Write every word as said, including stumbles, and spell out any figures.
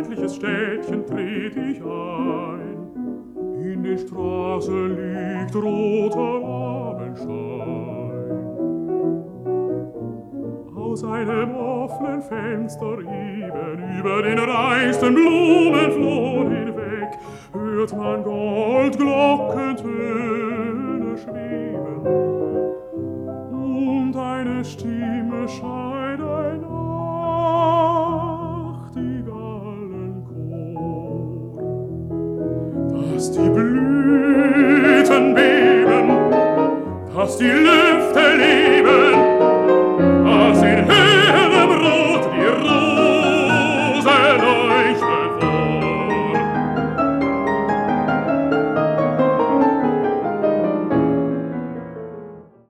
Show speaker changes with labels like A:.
A: ländliches Städtchen tret ich ein. In den Straßen liegt roter Abendschein. Aus einem offenen Fenster eben über den reichsten Blumenflor hinweg hört man Goldglockentöne schweben und eine Stimme schreit ein Nachtigallenchor, dass die Blüten beben, dass die Lüfte leben,